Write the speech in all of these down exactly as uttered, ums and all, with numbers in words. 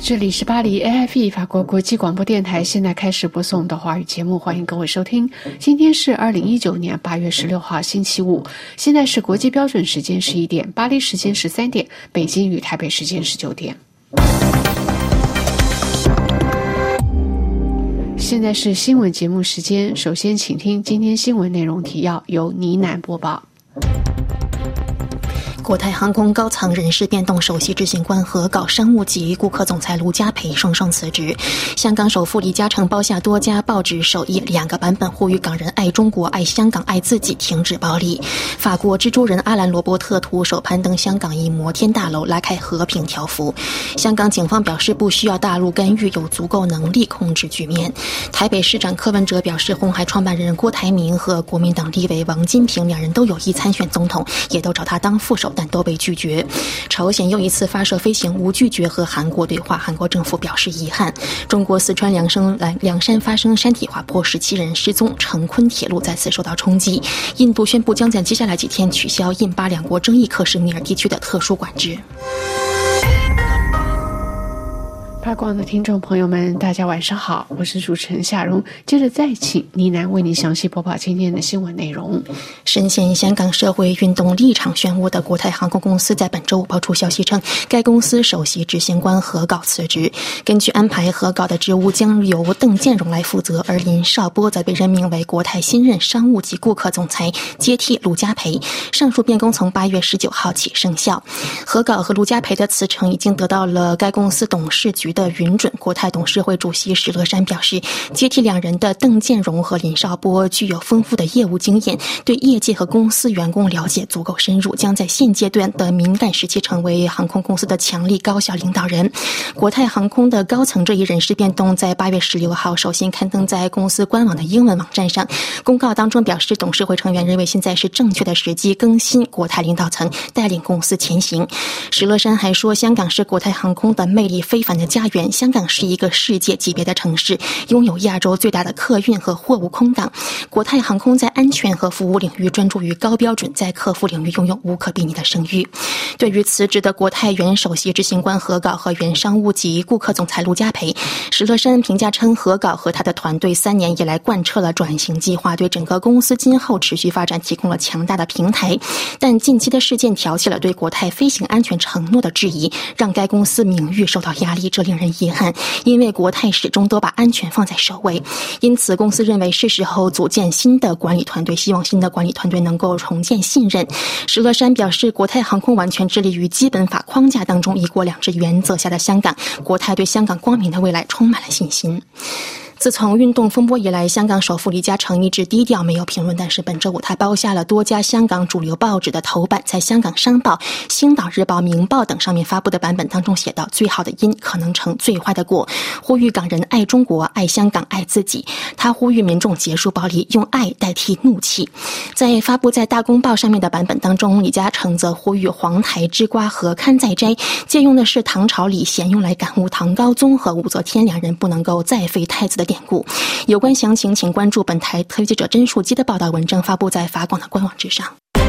这里是巴黎 A F E 法国国际广播电台，现在开始播送的华语节目，欢迎各位收听。今天是二零一九年八月十六号星期五，现在是国际标准时间十一点，巴黎时间十三点，北京与台北时间十九点。现在是新闻节目时间，首先请听今天新闻内容提要，由倪楠播报。 国泰航空高层人事变动，首席执行官何镐、商务及顾客总裁卢家培双双辞职。香港首富李嘉诚包下多家报纸首页两个版本，呼吁港人爱中国、爱香港、爱自己，停止暴力。法国蜘蛛人阿兰·罗伯特徒手攀登香港一摩天大楼，拉开和平条幅。香港警方表示不需要大陆干预，有足够能力控制局面。台北市长柯文哲表示，鸿海创办人郭台铭和国民党立委王金平两人都有意参选总统，也都找他当副手，但都被拒绝。朝鲜又一次发射飞行无拒绝和韩国对话，韩国政府表示遗憾。中国四川凉山凉山发生山体滑坡，十七人失踪，成昆铁路再次受到冲击。印度宣布将在接下来几天取消印巴两国争议克什米尔地区的特殊管制。 八广的听众朋友们，大家晚上好，我是主持人夏蓉。接着再请倪楠为您详细播报今天的新闻内容。 深陷香港社会运动立场漩涡的国泰航空公司在本周五爆出消息称，该公司首席执行官何镐辞职。根据安排，何镐的职务将由邓建荣来负责，而林绍波则被任命为国泰新任商务及顾客总裁，接替卢家培。上述变更从八月十九号起生效。何镐和卢家培的辞呈已经得到了该公司董事局的允准。国泰董事会主席史乐山表示，接替两人的邓建荣和林绍波具有丰富的业务经验，对业界和公司员工了解足够深入，将在现阶段的敏感时期成为航空公司的强力高效领导人。国泰航空的高层这一人事变动在八月十六号首先刊登在公司官网的英文网站上。公告当中表示，董事会成员认为现在是正确的时机更新国泰领导层，带领公司前行。史乐山还说，香港是国泰航空的魅力非凡的家园，香港是一个世界级别的城市，拥有亚洲最大的客运和货物空档。国泰航空在安全和服务领域专注于高标准，在客户领域拥有无可比拟的声誉。对于辞职的国泰原首席执行官何镐和原商务及顾客总裁卢家培，史乐山评价称，何镐和他的团队三年以来贯彻了转型计划，对整个公司今后持续发展提供了强大的平台。但近期的事件挑起了对国泰飞行安全承诺的质疑，让该公司名誉受到压力，这令人遗憾，因为国泰始终都把安全放在首位。因此公司认为是时候组建新的管理团队，希望新的管理团队能够重建信任。史乐山表示，国泰航空完全致力于基本法框架当中一国两制原则下的香港，国泰对香港光明的未来充满了信心。自从运动风波以来，香港首富李嘉诚一直低调没有评论，但是本周五他包下了多家香港主流报纸的头版，在香港商报、星岛日报、明报等上面发布的版本当中写道，最好的因可能成最坏的果，呼吁港人爱中国、爱香港、爱自己。他呼吁民众结束暴力，用爱代替怒气。在发布在大公报上面的版本当中，李嘉诚则呼吁黄台之瓜何堪再摘，借用的是唐朝李贤用来感悟唐高宗和武则天两人不能够再废太子的典故。有关详情请关注本台特约记者甄树基的报道文章，发布在法广的官网之上。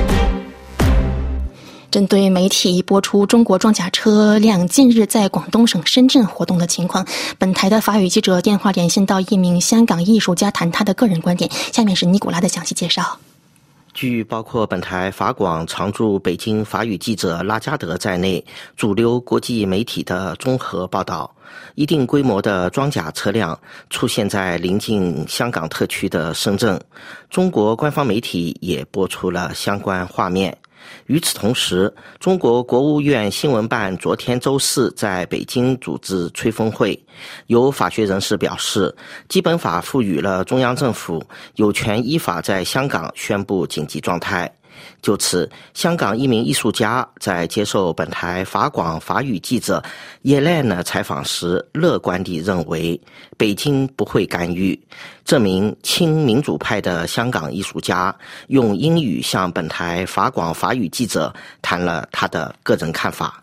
针对媒体播出中国装甲车辆近日在广东省深圳活动的情况，本台的法语记者电话连线到一名香港艺术家，谈他的个人观点。下面是尼古拉的详细介绍。 据包括本台法广常驻北京法语记者拉加德在内主流国际媒体的综合报道，一定规模的装甲车辆出现在临近香港特区的深圳，中国官方媒体也播出了相关画面。与此同时，中国国务院新闻办昨天周四在北京组织吹风会，有法学人士表示，基本法赋予了中央政府有权依法在香港宣布紧急状态。就此，香港一名艺术家在接受本台法广法语记者耶莱呢采访时，乐观地认为北京不会干预。这名亲民主派的香港艺术家用英语向本台法广法语记者谈了他的个人看法。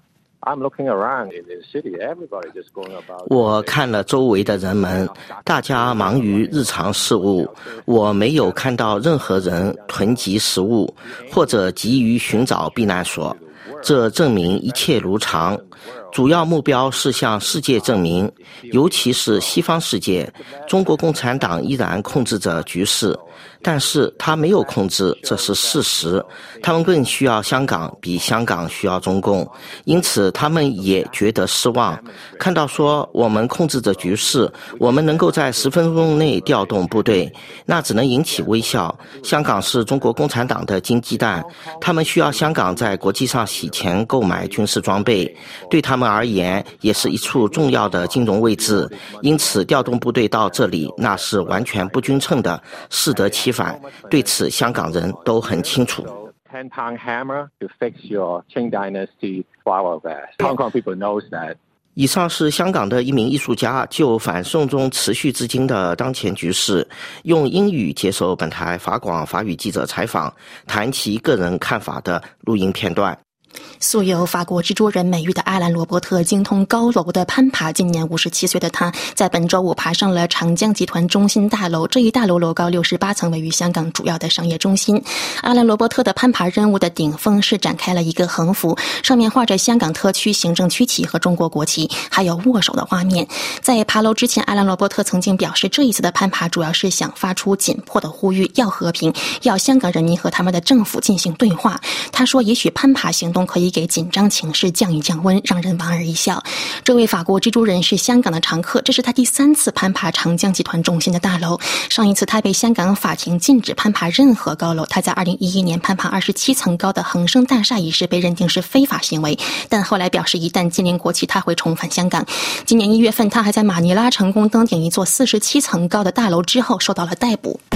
我看了周围的人们，大家忙于日常事务，我没有看到任何人囤积食物或者急于寻找避难所，这证明一切如常。 主要目标是向世界证明，尤其是西方世界，中国共产党依然控制着局势。但是他没有控制，这是事实。他们更需要香港，比香港需要中共，因此他们也觉得失望。看到说我们控制着局势，我们能够在十分钟内调动部队，那只能引起微笑。香港是中国共产党的金鸡蛋，他们需要香港在国际上洗钱购买军事装备，对他们而言也是一处重要的金融位置，因此调动部队到这里，那是完全不均称的，适得其反。对此香港人都很清楚。 ten pound hammer to fix your Qing dynasty flower vase. Hong Kong people knows that. 以上是香港的一名艺术家就反送中持续至今的当前局势，用英语接受本台法广法语记者采访，谈其个人看法的录音片段。 素有法国蜘蛛人美誉的阿兰·罗伯特精通高楼的攀爬，今年五十七岁的他在本周五爬上了长江集团中心大楼。这一大楼楼高六十八层，位于香港主要的商业中心。阿兰·罗伯特的攀爬任务的顶峰是展开了一个横幅，上面画着香港特区行政区旗和中国国旗，还有握手的画面。在爬楼之前，阿兰·罗伯特曾经表示，这一次的攀爬主要是想发出紧迫的呼吁，要和平，要香港人民和他们的政府进行对话。他说，也许攀爬行动可以给紧张情势降一降温，让人莞尔一笑。这位法国蜘蛛人是香港的常客，这是他第三次攀爬长江集团中心的大楼。上一次他被香港法庭禁止攀爬任何高楼，他在二零一一年攀爬二十七层高的恒生大厦一事被认定是非法行为，但后来表示一旦禁令过期，他会重返香港。今年一月份，他还在马尼拉成功登顶一座四十七层高的大楼之后受到了逮捕。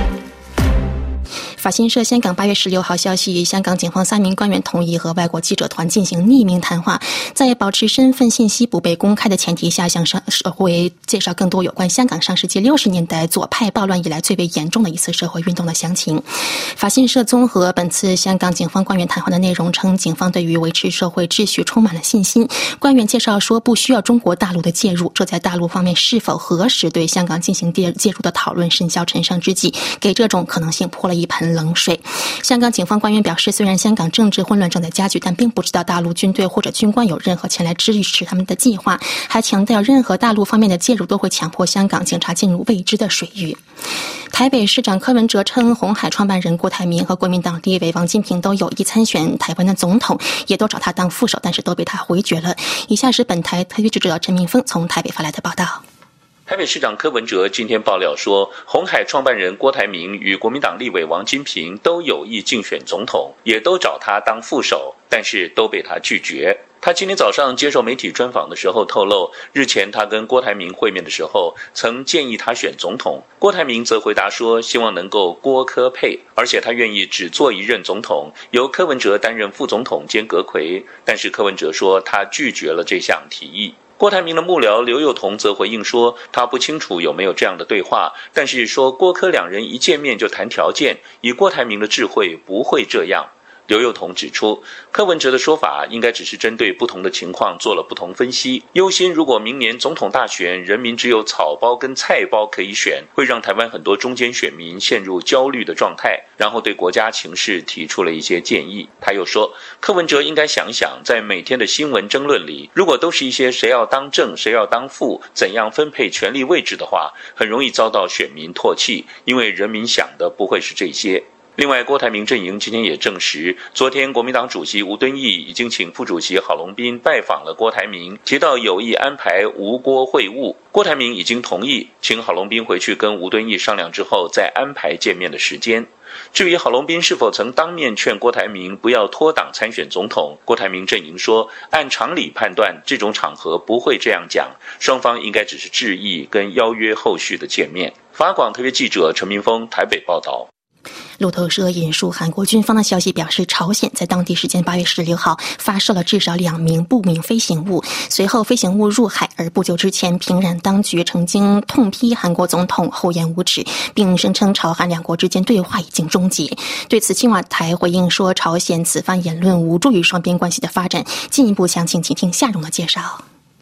法新社香港八月十六号消息，香港警方三名官员同意和外国记者团进行匿名谈话，在保持身份信息不被公开的前提下，向社会介绍更多有关香港上世纪六十年代左派暴乱以来最为严重的一次社会运动的详情。法新社综合本次香港警方官员谈话的内容称，警方对于维持社会秩序充满了信心。官员介绍说，不需要中国大陆的介入，这在大陆方面是否何时对香港进行介入的讨论甚嚣尘上之际，给这种可能性泼了一盆冷水。香港警方官员表示，虽然香港政治混乱正在加剧，但并不知道大陆军队或者军官有任何前来支持他们的计划，还强调任何大陆方面的介入都会强迫香港警察进入未知的水域。台北市长柯文哲称，鸿海创办人郭台铭和国民党立委王金平都有意参选台湾的总统，也都找他当副手，但是都被他回绝了。以下是本台特约记者陈明峰从台北发来的报道。 台北市长柯文哲今天爆料说，鸿海创办人郭台铭与国民党立委王金平都有意竞选总统，也都找他当副手，但是都被他拒绝。他今天早上接受媒体专访的时候透露，日前他跟郭台铭会面的时候，曾建议他选总统。郭台铭则回答说，希望能够郭柯配，而且他愿意只做一任总统，由柯文哲担任副总统兼阁揆。但是柯文哲说，他拒绝了这项提议。郭台铭的幕僚刘宥彤则回应说，他不清楚有没有这样的对话，但是说郭柯两人一见面就谈条件，以郭台铭的智慧不会这样。刘宥彤指出，柯文哲的说法应该只是针对不同的情况做了不同分析，忧心如果明年总统大选人民只有草包跟菜包可以选，会让台湾很多中间选民陷入焦虑的状态，然后对国家情势提出了一些建议。他又说，柯文哲应该想想，在每天的新闻争论里，如果都是一些谁要当正谁要当副，怎样分配权力位置的话，很容易遭到选民唾弃，因为人民想的不会是这些。另外，郭台铭阵营今天也证实，昨天国民党主席吴敦义已经请副主席郝龙斌拜访了郭台铭，提到有意安排吴郭会晤。郭台铭已经同意，请郝龙斌回去跟吴敦义商量之后再安排见面的时间。至于郝龙斌是否曾当面劝郭台铭不要脱党参选总统，郭台铭阵营说，按常理判断，这种场合不会这样讲，双方应该只是致意跟邀约后续的见面。法广特约记者陈明峰台北报道。 路透社引述韩国军方的消息表示，朝鲜在当地时间八月十六号发射了至少两名不明飞行物，随后飞行物入海，而不久之前，平壤当局曾经痛批韩国总统厚颜无耻，并声称朝韩两国之间对话已经终结。对此，青瓦台回应说，朝鲜此番言论无助于双边关系的发展。进一步详情，请听夏蓉的介绍。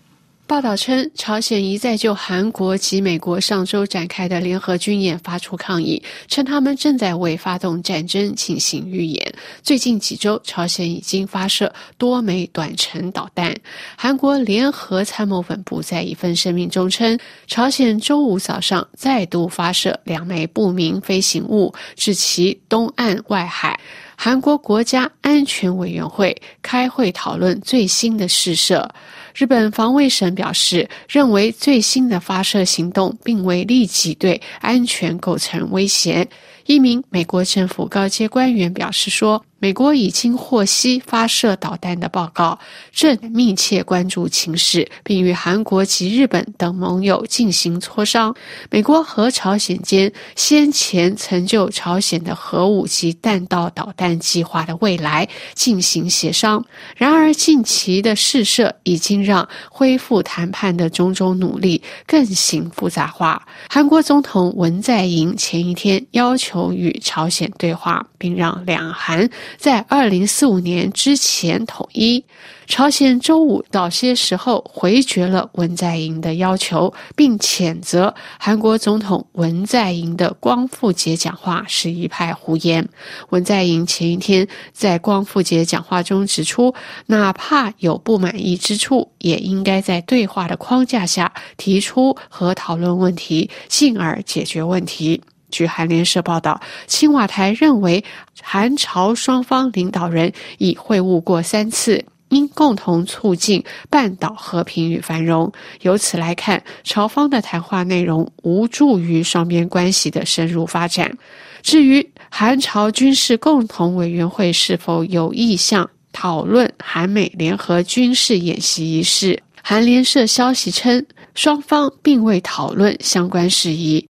报道称，朝鲜一再就韩国及美国上周展开的联合军演发出抗议，称他们正在为发动战争进行预演。最近几周，朝鲜已经发射多枚短程导弹。韩国联合参谋本部在一份声明中称，朝鲜周五早上再度发射两枚不明飞行物至其东岸外海。韩国国家安全委员会开会讨论最新的试射。日本防卫省表示，认为最新的发射行动并未立即对安全构成威胁。一名美国政府高阶官员表示说，美国已经获悉发射导弹的报告，正密切关注情势，并与韩国及日本等盟友进行磋商。美国和朝鲜间先前曾就朝鲜的核武及弹道导弹计划的未来进行协商。然而，近期的试射已经让恢复谈判的种种努力更形复杂化。韩国总统文在寅前一天要求与朝鲜对话，并让两韩在二零四五年之前统一。朝鲜周五早些时候回绝了文在寅的要求，并谴责韩国总统文在寅的光复节讲话是一派胡言。文在寅前一天在光复节讲话中指出，哪怕有不满意之处，也应该在对话的框架下提出和讨论问题，进而解决问题。据韩联社报道，青瓦台认为韩朝双方领导人已会晤过三次，应共同促进半岛和平与繁荣。由此来看，朝方的谈话内容无助于双边关系的深入发展。至于韩朝军事共同委员会是否有意向讨论韩美联合军事演习一事，韩联社消息称，双方并未讨论相关事宜。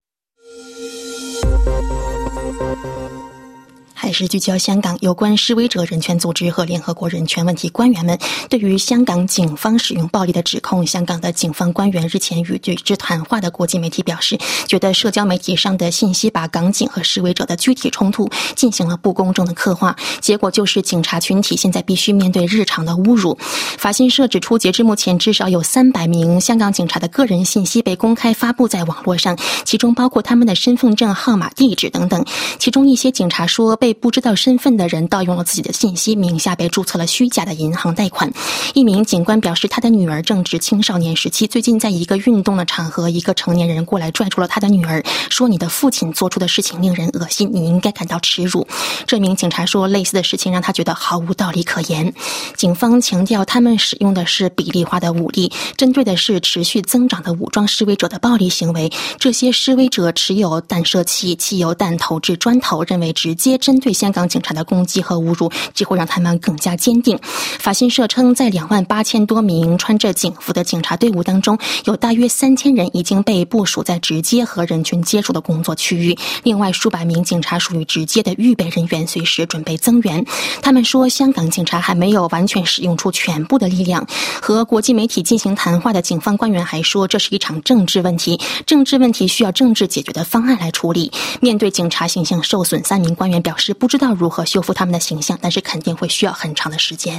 还是聚焦香港，有关示威者人权组织和联合国人权问题官员们对于香港警方使用暴力的指控，香港的警方官员日前与对之谈话的国际媒体表示，觉得社交媒体上的信息把港警和示威者的具体冲突进行了不公正的刻画，结果就是警察群体现在必须面对日常的侮辱。法新社指出，截至目前至少有三百名香港警察的个人信息被公开发布在网络上，其中包括他们的身份证号码、地址等等。其中一些警察说，被不知道身份的人盗用了自己的信息，名下被注册了虚假的银行贷款。一名警官表示，他的女儿正值青少年时期，最近在一个运动的场合，一个成年人过来拽住了他的女儿，说你的父亲做出的事情令人恶心，你应该感到耻辱。这名警察说，类似的事情让他觉得毫无道理可言。警方强调，他们使用的是比例化的武力，针对的是持续增长的武装示威者的暴力行为。这些示威者持有弹射器、汽油弹投掷砖头，认为直接针对香港警察的攻击和侮辱只会让他们更加坚定。法新社称，在两万八千多名穿着警服的警察队伍当中，有大约三千人已经被部署在直接和人群接触的工作区域，另外数百名警察属于直接的预备人员，随时准备增援。他们说，香港警察还没有完全使用出全部的力量。和国际媒体进行谈话的警方官员还说，这是一场政治问题，政治问题需要政治解决的方案来处理。面对警察形象受损，三名官员表示不知道如何修复他们的形象，但是肯定会需要很长的时间。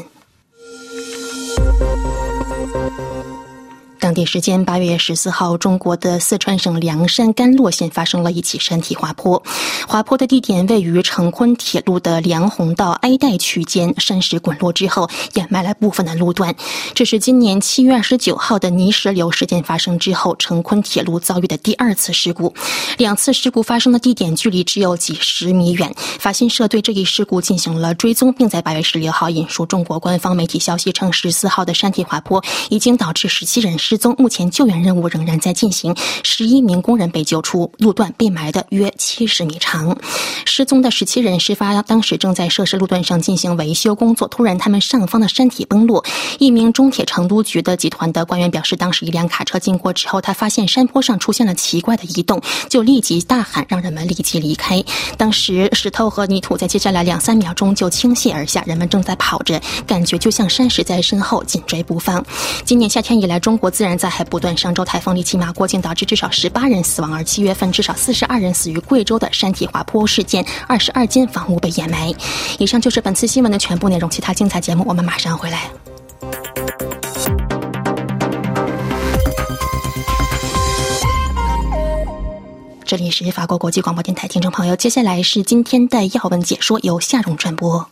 当地时间八月十四号，中国的四川省凉山甘洛县发生了一起山体滑坡，滑坡的地点位于成昆铁路的梁洪到哀代区间，山石滚落之后掩埋了部分的路段。这是今年七月二十九号的泥石流事件发生之后，成昆铁路遭遇的第二次事故。两次事故发生的地点距离只有几十米远。法新社对这一事故进行了追踪，并在八月十六号引述中国官方媒体消息称，十四号的山体滑坡已经导致十七人失踪，目前救援任务仍然在进行，十一名工人被救出，路段被埋的约七十米长。失踪的十七人事发当时正在涉事路段上进行维修工作，突然他们上方的山体崩落。一名中铁成都局的集团的官员表示，当时一辆卡车经过之后，他发现山坡上出现了奇怪的移动，就立即大喊让人们立即离开。当时石头和泥土在接下来两三秒钟就倾泻而下，人们正在跑着，感觉就像山石在身后紧追不放。今年夏天以来，中国自然灾害不断，上周台风利奇马过境导致至少十八人死亡，而七月份至少四十二人死于贵州的山体滑坡事件，二十二间房屋被掩埋。以上就是本次新闻的全部内容，其他精彩节目我们马上回来。 这里是法国国际广播电台听众朋友，接下来是今天的要闻解说，由夏蓉传播。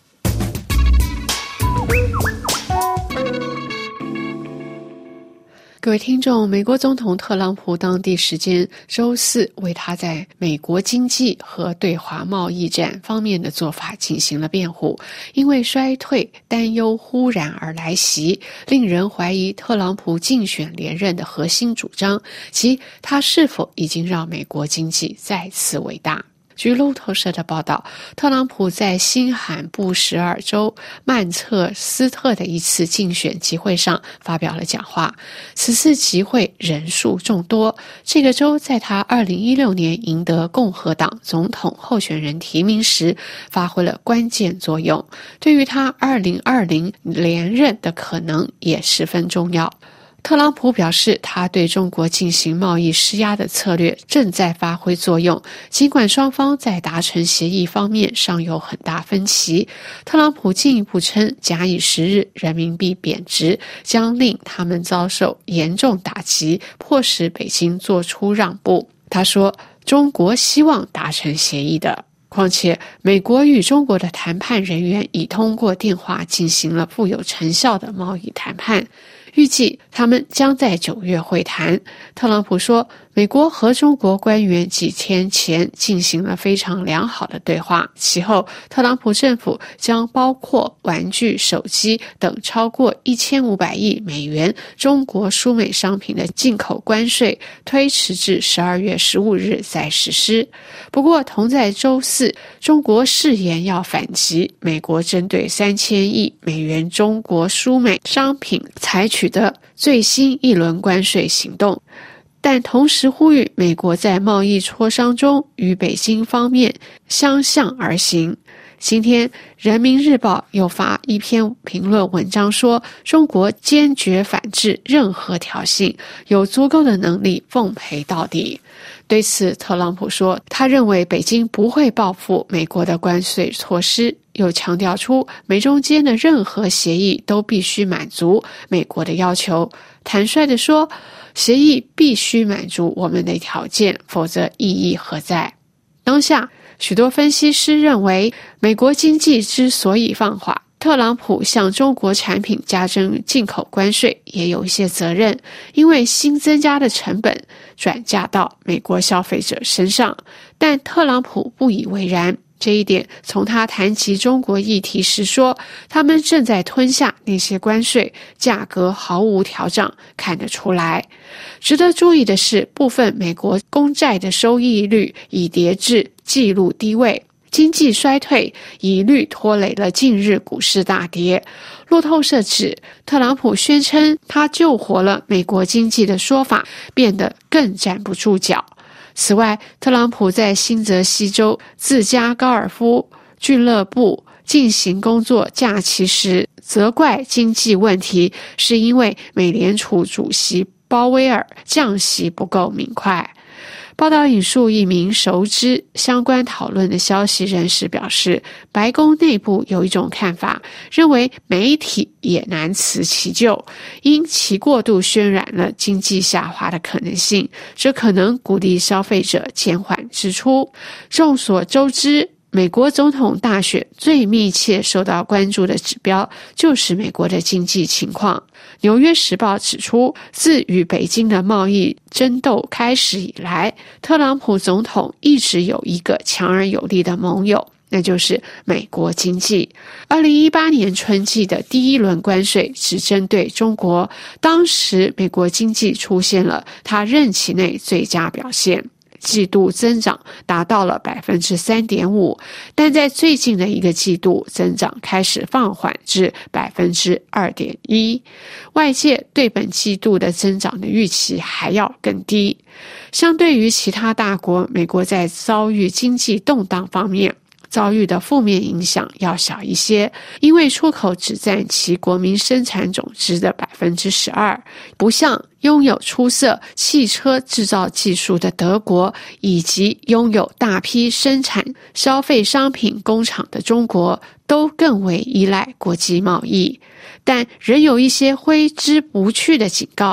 各位听众，美国总统特朗普当地时间周四为他在美国经济和对华贸易战方面的做法进行了辩护，因为衰退担忧忽然而来袭，令人怀疑特朗普竞选连任的核心主张，即他是否已经让美国经济再次伟大。据路透社的报道，特朗普在新罕布什尔州曼彻斯特的一次竞选集会上发表了讲话。此次集会人数众多，这个州在他二零一六年赢得共和党总统候选人提名时发挥了关键作用，对于他二零二零连任的可能也十分重要。特朗普表示，他对中国进行贸易施压的策略正在发挥作用，尽管双方在达成协议方面尚有很大分歧。特朗普进一步称，假以时日，人民币贬值将令他们遭受严重打击，迫使北京做出让步。他说，中国希望达成协议的。况且，美国与中国的谈判人员已通过电话进行了富有成效的贸易谈判，预计他们将在九月会谈。特朗普说，美国和中国官员几天前进行了非常良好的对话，其后特朗普政府将包括玩具、手机等超过一千五百亿美元中国输美商品的进口关税推迟至十二月十五日再实施。不过同在周四，中国誓言要反击美国针对三千亿美元中国输美商品采取的最新一轮关税行动，但同时呼吁美国在贸易磋商中与北京方面相向而行。今天，《人民日报》又发一篇评论文章说，中国坚决反制任何挑衅，有足够的能力奉陪到底。对此，特朗普说，他认为北京不会报复美国的关税措施，又强调出美中间的任何协议都必须满足美国的要求。坦率地说，协议必须满足我们的条件，否则意义何在？当下，许多分析师认为，美国经济之所以放缓，特朗普向中国产品加征进口关税也有一些责任，因为新增加的成本转嫁到美国消费者身上。但特朗普不以为然，这一点从他谈及中国议题时说，他们正在吞下那些关税，价格毫无调整，看得出来。值得注意的是，部分美国公债的收益率已跌至纪录低位，经济衰退一律拖累了近日股市大跌。路透社指，特朗普宣称他救活了美国经济的说法变得更站不住脚。此外，特朗普在新泽西州自家高尔夫俱乐部进行工作假期时，责怪经济问题是因为美联储主席鲍威尔降息不够明快。报道引述一名熟知相关讨论的消息人士表示，白宫内部有一种看法，认为媒体也难辞其咎，因其过度渲染了经济下滑的可能性，这可能鼓励消费者减缓支出。众所周知，美国总统大选最密切受到关注的指标就是美国的经济情况。纽约时报指出，自与北京的贸易争斗开始以来，特朗普总统一直有一个强而有力的盟友，那就是美国经济。二零一八年春季的第一轮关税只针对中国，当时美国经济出现了他任期内最佳表现，季度增长达到了 百分之三点五， 但在最近的一个季度增长开始放缓至 百分之二点一， 外界对本季度的增长的预期还要更低。相对于其他大国，美国在遭遇经济动荡方面遭遇的负面影响要小一些，因为出口只占其国民生产总值的 百分之十二， 不像拥有出色汽车制造技术的德国以及拥有大批生产消费商品工厂的中国都更为依赖国际贸易。但仍有一些挥之不去的警告，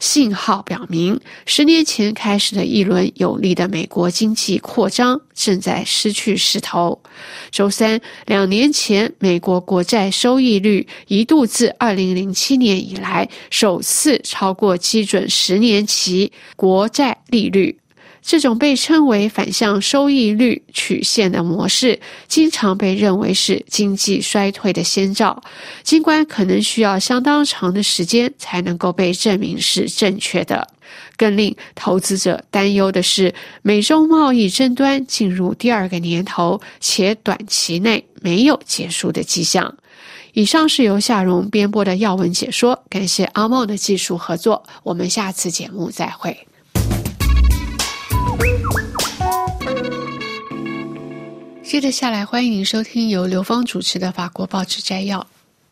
信号表明，十年前开始的一轮有力的美国经济扩张正在失去势头。周三，两年前美国国债收益率一度自二零零七年以来首次超过基准十年期国债利率。这种被称为反向收益率曲线的模式，经常被认为是经济衰退的先兆，尽管可能需要相当长的时间才能够被证明是正确的。更令投资者担忧的是，美中贸易争端进入第二个年头，且短期内没有结束的迹象。以上是由夏蓉编播的要闻解说，感谢阿梦的技术合作，我们下次节目再会。接着下来，欢迎您收听由刘芳主持的法国报纸摘要。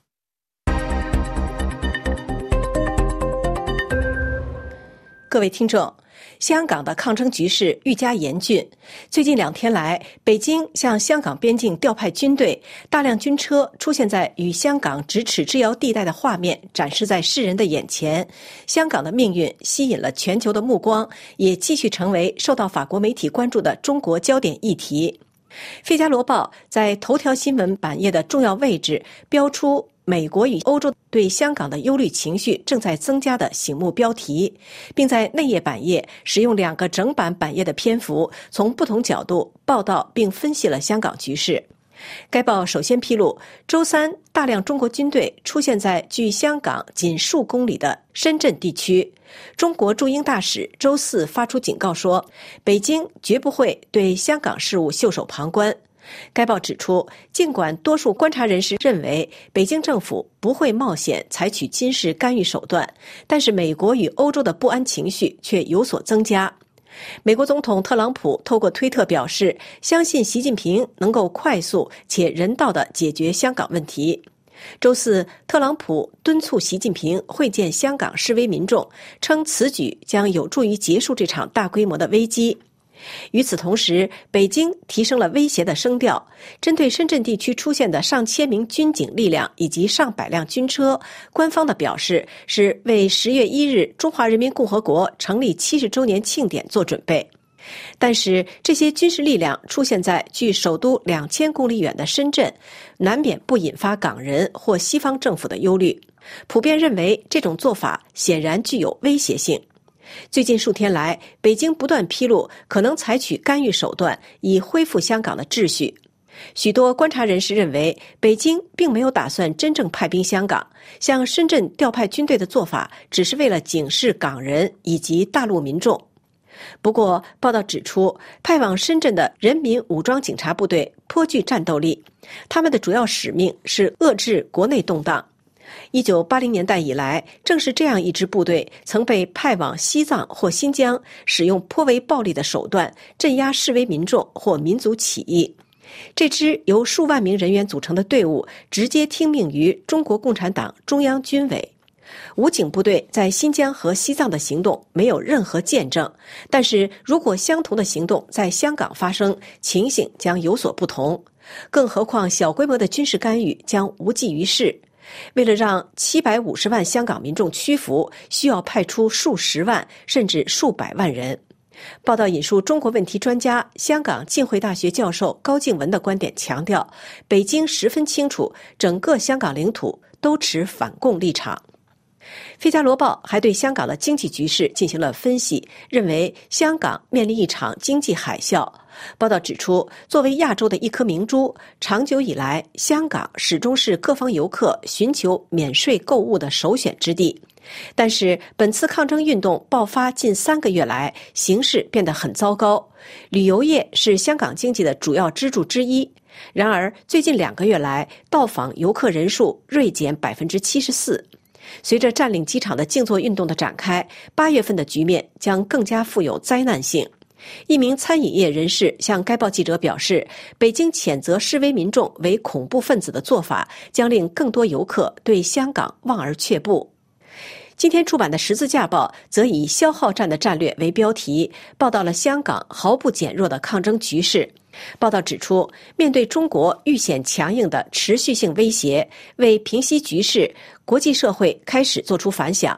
各位听众，香港的抗争局势愈加严峻。最近两天来，北京向香港边境调派军队，大量军车出现在与香港咫尺之遥地带的画面展示在世人的眼前。香港的命运吸引了全球的目光，也继续成为受到法国媒体关注的中国焦点议题。《费加罗报》在头条新闻版页的重要位置标出美国与欧洲对香港的忧虑情绪正在增加的醒目标题，并在内页版页使用两个整版版页的篇幅，从不同角度报道并分析了香港局势。该报首先披露，周三大量中国军队出现在距香港仅数公里的深圳地区。中国驻英大使周四发出警告说，北京绝不会对香港事务袖手旁观。该报指出，尽管多数观察人士认为北京政府不会冒险采取军事干预手段，但是美国与欧洲的不安情绪却有所增加。美国总统特朗普透过推特表示，相信习近平能够快速且人道地解决香港问题。周四，特朗普敦促习近平会见香港示威民众，称此举将有助于结束这场大规模的危机。与此同时，北京提升了威胁的声调，针对深圳地区出现的上千名军警力量以及上百辆军车，官方的表示是为十月一日中华人民共和国成立七十周年庆典做准备。但是这些军事力量出现在距首都两千公里远的深圳，难免不引发港人或西方政府的忧虑。普遍认为这种做法显然具有威胁性。最近数天来，北京不断披露可能采取干预手段以恢复香港的秩序。许多观察人士认为，北京并没有打算真正派兵香港，向深圳调派军队的做法只是为了警示港人以及大陆民众。不过，报道指出，派往深圳的人民武装警察部队颇具战斗力，他们的主要使命是遏制国内动荡。一九八零年代以来，正是这样一支部队曾被派往西藏或新疆，使用颇为暴力的手段镇压示威民众或民族起义。这支由数万名人员组成的队伍直接听命于中国共产党中央军委。武警部队在新疆和西藏的行动没有任何见证，但是如果相同的行动在香港发生，情形将有所不同。更何况小规模的军事干预将无济于事。为了让七百五十万香港民众屈服，需要派出数十万甚至数百万人。报道引述中国问题专家、香港浸会大学教授高静文的观点，强调北京十分清楚整个香港领土都持反共立场。《费加罗报》还对香港的经济局势进行了分析，认为香港面临一场经济海啸。报道指出，作为亚洲的一颗明珠，长久以来，香港始终是各方游客寻求免税购物的首选之地。但是，本次抗争运动爆发近三个月来，形势变得很糟糕。旅游业是香港经济的主要支柱之一。然而，最近两个月来，到访游客人数锐减百分之七十四。随着占领机场的静坐运动的展开，八月份的局面将更加富有灾难性。一名餐饮业人士向该报记者表示，北京谴责示威民众为恐怖分子的做法，将令更多游客对香港望而却步。今天出版的《十字架报》则以消耗战的战略为标题，报道了香港毫不减弱的抗争局势。报道指出，面对中国愈显强硬的持续性威胁，为平息局势，国际社会开始做出反响。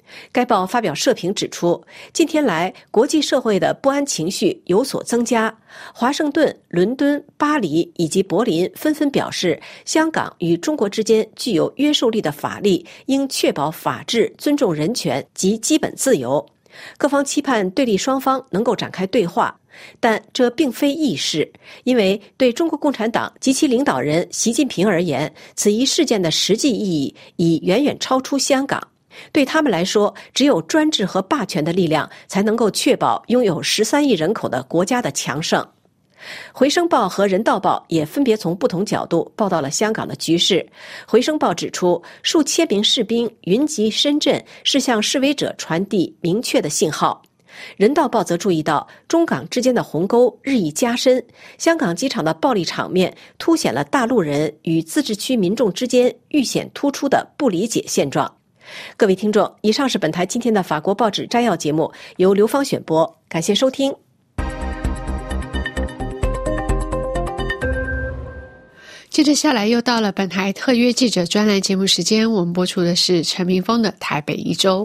该报发表社评指出，近天来国际社会的不安情绪有所增加，华盛顿、伦敦、巴黎以及柏林纷纷表示，香港与中国之间具有约束力的法律应确保法治、尊重人权及基本自由。各方期盼对立双方能够展开对话，但这并非易事，因为对中国共产党及其领导人习近平而言，此一事件的实际意义已远远超出香港。对他们来说，只有专制和霸权的力量才能够确保拥有十三亿人口的国家的强盛。回声报和人道报也分别从不同角度报道了香港的局势。回声报指出，数千名士兵云集深圳，是向示威者传递明确的信号。人道报则注意到，中港之间的鸿沟日益加深，香港机场的暴力场面凸显了大陆人与自治区民众之间愈显突出的不理解现状。各位听众，以上是本台今天的法国报纸摘要节目，由刘芳选播，感谢收听。 接着下来又到了本台特约记者专栏节目时间，我们播出的是陈明峰的台北一周。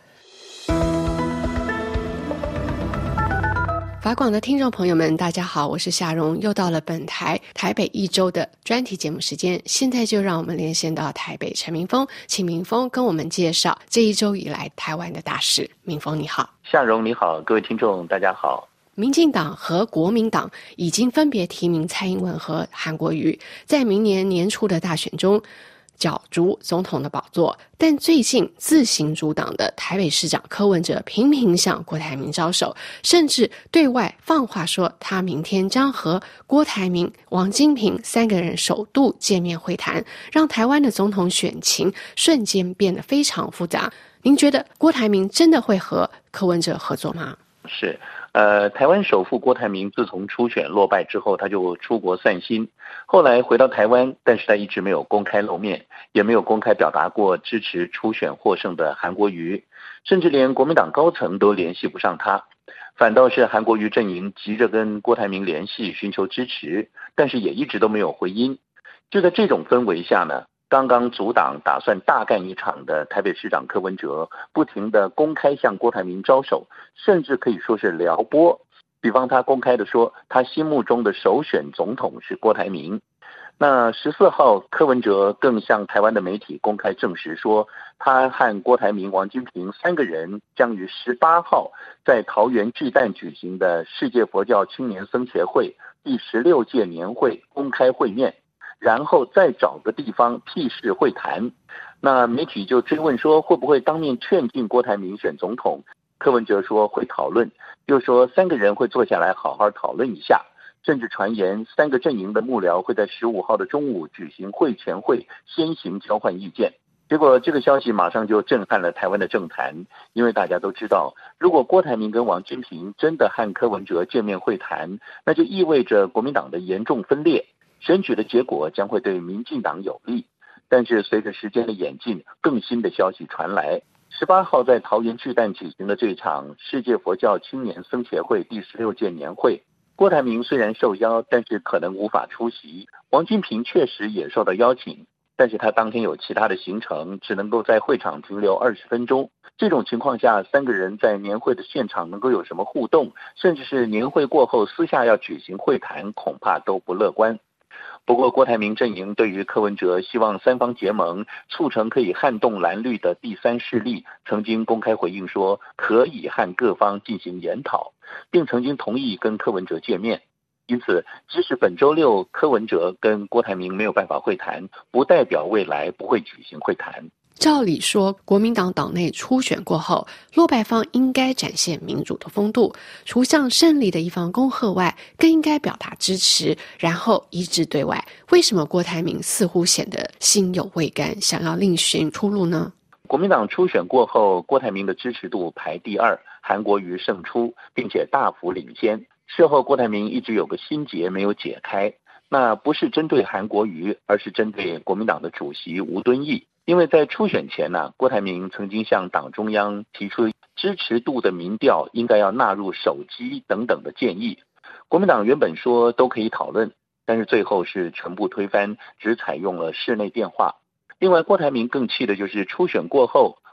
法广的听众朋友们，大家好，我是夏蓉，又到了本台台北一周的专题节目时间。现在就让我们连线到台北陈明峰，请明峰跟我们介绍这一周以来台湾的大事。明峰你好。 夏蓉你好，各位听众大家好。 民进党和国民党已经分别提名蔡英文和韩国瑜，在明年年初的大选中角逐总统的宝座，但最近自行主党的台北市长柯文哲频频向郭台铭招手，甚至对外放话说他明天将和郭台铭、王金平三个人首度见面会谈，让台湾的总统选情瞬间变得非常复杂。您觉得郭台铭真的会和柯文哲合作吗？ 是呃，台湾首富郭台铭自从初选落败之后，他就出国散心，后来回到台湾，但是他一直没有公开露面，也没有公开表达过支持初选获胜的韩国瑜，甚至连国民党高层都联系不上他，反倒是韩国瑜阵营急着跟郭台铭联系寻求支持，但是也一直都没有回音。就在这种氛围下呢，刚刚阻挡打算大干一场的台北市长柯文哲不停地公开向郭台铭招手，甚至可以说是撩拨。比方他公开的说他心目中的首选总统是郭台铭。那十四号柯文哲更向台湾的媒体公开证实说，他和郭台铭、王金平三个人将于十八号在桃园巨蛋举行的世界佛教青年僧协会第十六届年会公开会面，然后再找个地方屁事会谈。那媒体就追问说会不会当面劝进郭台铭选总统，柯文哲说会讨论，又说三个人会坐下来好好讨论一下，甚至传言三个阵营的幕僚会在十五号的中午举行会前会，先行交换意见。结果这个消息马上就震撼了台湾的政坛，因为大家都知道，如果郭台铭跟王金平真的和柯文哲见面会谈，那就意味着国民党的严重分裂，选举的结果将会对民进党有利。但是随着时间的演进，更新的消息传来，十八号在桃园巨蛋举行的这场世界佛教青年僧协会第十六届年会，郭台铭虽然受邀，但是可能无法出席。王金平确实也受到邀请，但是他当天有其他的行程，只能够在会场停留二十分钟。这种情况下，三个人在年会的现场能够有什么互动，甚至是年会过后私下要举行会谈，恐怕都不乐观。不过郭台铭阵营对于柯文哲希望三方结盟，促成可以撼动蓝绿的第三势力，曾经公开回应说可以和各方进行研讨，并曾经同意跟柯文哲见面。因此即使本周六柯文哲跟郭台铭没有办法会谈，不代表未来不会举行会谈。 照理说，国民党党内初选过后，落败方应该展现民主的风度，除向胜利的一方恭贺外，更应该表达支持，然后一致对外。为什么郭台铭似乎显得心有未甘，想要另寻出路呢？ 国民党初选过后，郭台铭的支持度排第二，韩国瑜胜出，并且大幅领先。事后郭台铭一直有个心结没有解开，那不是针对韩国瑜，而是针对国民党的主席吴敦义。因为在初选前呢，郭台铭曾经向党中央提出支持度的民调应该要纳入手机等等的建议，国民党原本说都可以讨论，但是最后是全部推翻，只采用了室内电话。另外郭台铭更气的就是初选过后，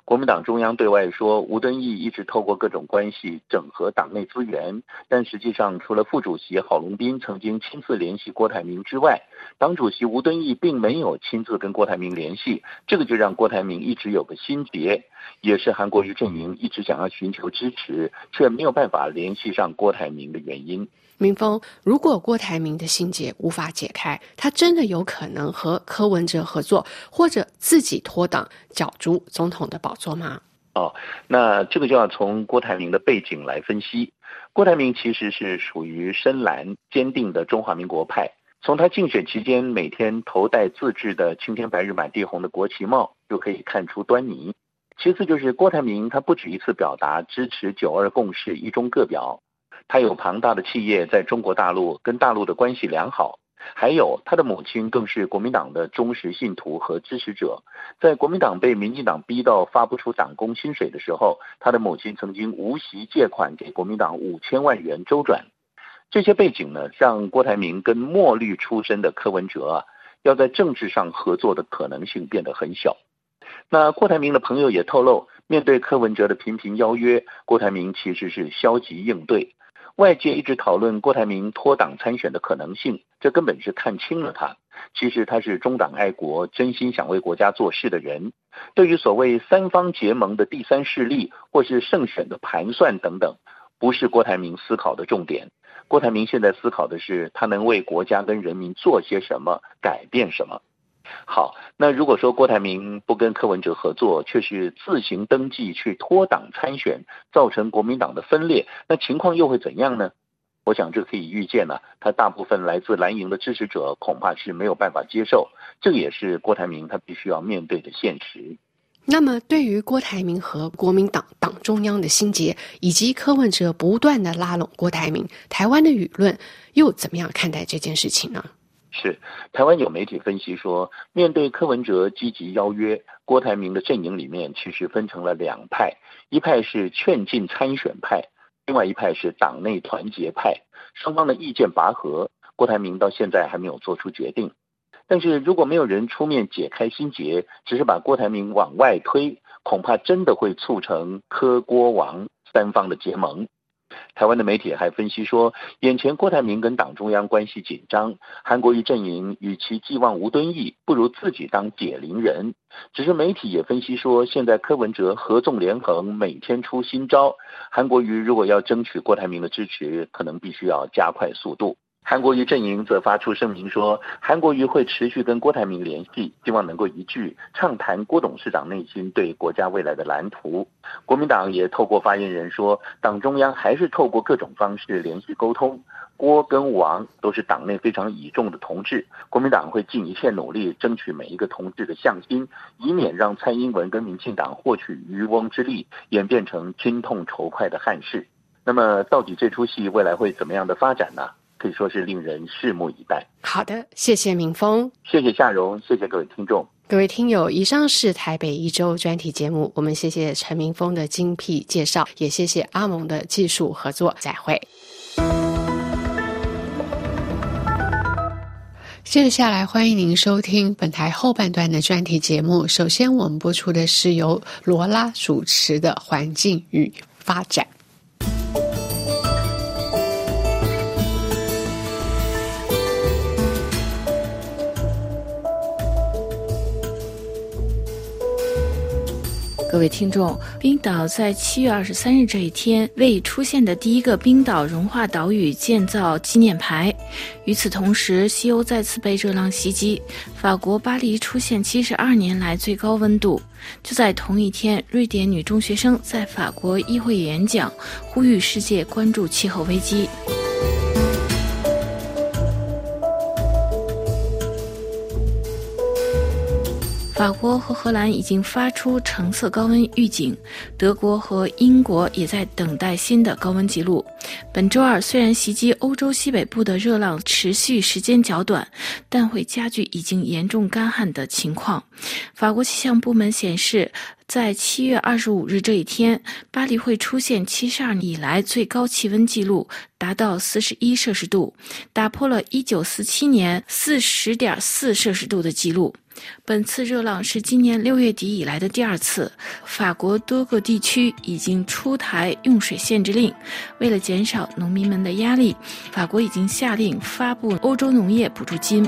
国民党中央对外说，吴敦义一直透过各种关系整合党内资源，但实际上除了副主席郝龙斌曾经亲自联系郭台铭之外，党主席吴敦义并没有亲自跟郭台铭联系，这个就让郭台铭一直有个心结，也是韩国瑜阵营一直想要寻求支持，却没有办法联系上郭台铭的原因。 明峰，如果郭台铭的心结无法解开，他真的有可能和柯文哲合作，或者自己脱党角逐总统的宝座吗？ 哦，那这个就要从郭台铭的背景来分析。郭台铭其实是属于深蓝坚定的中华民国派，从他竞选期间每天头戴自制的青天白日满地红的国旗帽就可以看出端倪。其次就是郭台铭他不止一次表达支持九二共识一中各表，他有庞大的企业在中国大陆，跟大陆的关系良好，还有他的母亲更是国民党的忠实信徒和支持者。在国民党被民进党逼到发不出党工薪水的时候，他的母亲曾经无息借款给国民党五千万元周转。这些背景呢，让郭台铭跟墨绿出身的柯文哲啊，要在政治上合作的可能性变得很小。那郭台铭的朋友也透露，面对柯文哲的频频邀约，郭台铭其实是消极应对。外界一直讨论郭台铭脱党参选的可能性，这根本是看清了他。其实他是中党爱国，真心想为国家做事的人。对于所谓三方结盟的第三势力，或是胜选的盘算等等，不是郭台铭思考的重点。郭台铭现在思考的是，他能为国家跟人民做些什么，改变什么。好，那如果说郭台铭不跟柯文哲合作，却是自行登记去脱党参选，造成国民党的分裂，那情况又会怎样呢？我想这可以预见啊，他大部分来自蓝营的支持者恐怕是没有办法接受，这个也是郭台铭他必须要面对的现实。 那么对于郭台铭和国民党党中央的心结，以及柯文哲不断的拉拢郭台铭，台湾的舆论又怎么样看待这件事情呢？ 是，台湾有媒体分析说，面对柯文哲积极邀约，郭台铭的阵营里面其实分成了两派，一派是劝进参选派，另外一派是党内团结派，双方的意见拔河，郭台铭到现在还没有做出决定。但是如果没有人出面解开心结，只是把郭台铭往外推，恐怕真的会促成柯郭王三方的结盟。台湾的媒体还分析说，眼前郭台铭跟党中央关系紧张，韩国瑜阵营与其寄望吴敦义，不如自己当解铃人。只是媒体也分析说，现在柯文哲合纵连横，每天出新招，韩国瑜如果要争取郭台铭的支持，可能必须要加快速度。韩国瑜阵营则发出声明说，韩国瑜会持续跟郭台铭联系，希望能够一致畅谈郭董事长内心对国家未来的蓝图。国民党也透过发言人说，党中央还是透过各种方式联系沟通，郭跟王都是党内非常倚重的同志，国民党会尽一切努力争取每一个同志的向心，以免让蔡英文跟民进党获取渔翁之利，演变成军痛仇快的憾事。那么到底这出戏未来会怎么样的发展呢？可以说是令人拭目以待。 好的，谢谢明峰， 谢谢夏蓉，谢谢各位听众。 各位听友，以上是台北一周专题节目，我们谢谢陈明峰的精辟介绍，也谢谢阿蒙的技术合作，再会。接下来欢迎您收听本台后半段的专题节目。首先我们播出的是由罗拉主持的环境与发展。 各位听众，冰岛在七月二十三日这一天为出现的第一个冰岛融化岛屿建造纪念牌。与此同时，西欧再次被热浪袭击，法国巴黎出现七十二年来最高温度。就在同一天，瑞典女中学生在法国议会演讲，呼吁世界关注气候危机。法国和荷兰已经发出橙色高温预警，德国和英国也在等待新的高温记录。本周二，虽然袭击欧洲西北部的热浪持续时间较短，但会加剧已经严重干旱的情况。法国气象部门显示， 在七月二十五日这一天，巴黎会出现七十二年以来最高气温纪录，达到四十一摄氏度，打破了一九四七年 四十点四摄氏度的纪录。本次热浪是今年六月底以来的第二次。法国多个地区已经出台用水限制令，为了减少农民们的压力，法国已经下令发布欧洲农业补助金。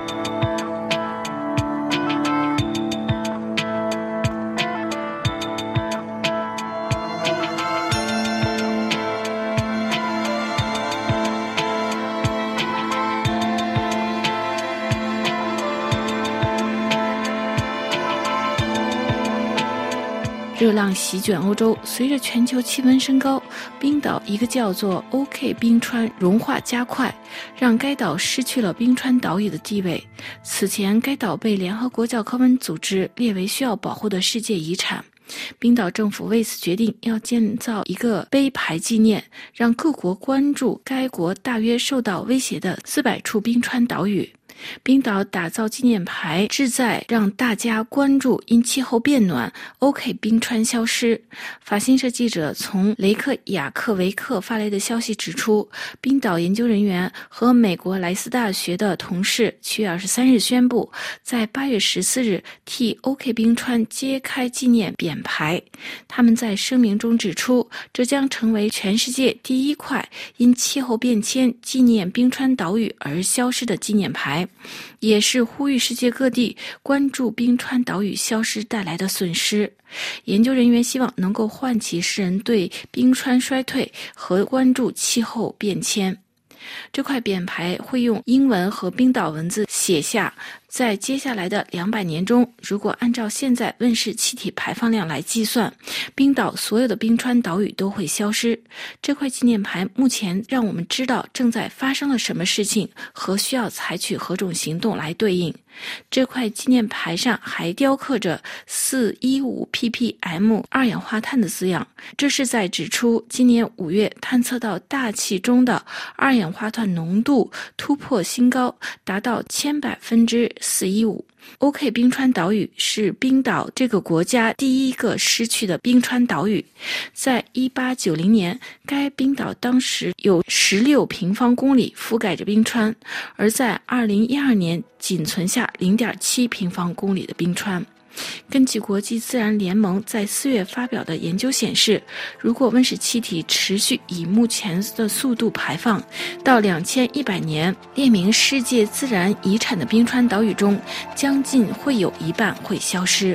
热浪席卷欧洲，随着全球气温升高，冰岛一个叫做 OK 冰川融化加快，让该岛失去了冰川岛屿的地位。此前，该岛被联合国教科文组织列为需要保护的世界遗产。冰岛政府为此决定要建造一个碑牌纪念，让各国关注该国大约受到威胁的四百处冰川岛屿。冰岛打造纪念牌，旨在让大家关注因气候变暖 OK 冰川消失。法新社记者从雷克雅克维克发来的消息指出，冰岛研究人员和美国莱斯大学的同事七月二十三日宣布，在八月十四日替 OK 冰川揭开纪念匾牌。他们在声明中指出，这将成为全世界第一块因气候变迁纪念冰川岛屿而消失的纪念牌，也是呼吁世界各地关注冰川岛屿消失带来的损失。研究人员希望能够唤起世人对冰川衰退和关注气候变迁。这块匾牌会用英文和冰岛文字写下，在接下来的两百年中，如果按照现在温室气体排放量来计算，冰岛所有的冰川岛屿都会消失。这块纪念牌目前让我们知道正在发生了什么事情和需要采取何种行动来对应。这块纪念牌上还雕刻着 四百一十五 P P M 二氧化碳的字样，这是在指出今年五月探测到大气中的二氧化碳浓度突破新高，达到千百分之四百一十五。OK 冰川岛屿是冰岛这个国家第一个失去的冰川岛屿。在一八九零年，该冰岛当时有十六平方公里覆盖着冰川，而在二零一二年仅存下 零点七平方公里的冰川。根据国际自然联盟在四月发表的研究显示，如果温室气体持续以目前的速度排放，到两千一百年，列明世界自然遗产的冰川岛屿中，将近会有一半会消失。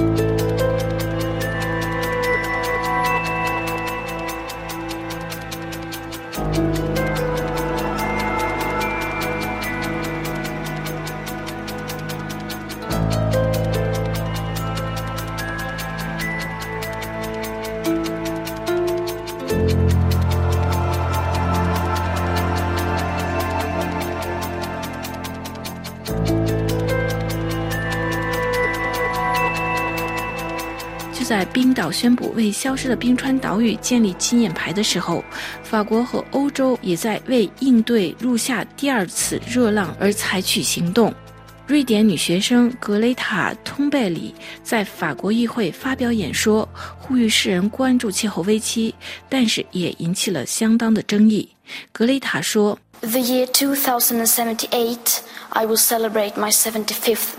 在冰岛宣布为消失的冰川岛屿建立纪念牌的时候，法国和欧洲也在为应对入夏第二次热浪而采取行动。瑞典女学生格雷塔·通贝里在法国议会发表演说，呼吁世人关注气候危机，但是也引起了相当的争议。格雷塔说 The year two thousand seventy-eight, I will celebrate my seventy-fifth